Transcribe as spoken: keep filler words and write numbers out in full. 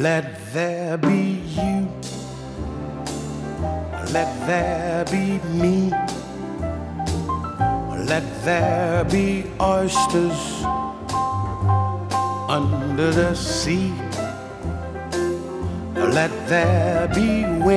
Let there be you. Let there be me. Let there be oysters under the sea. Let there be wind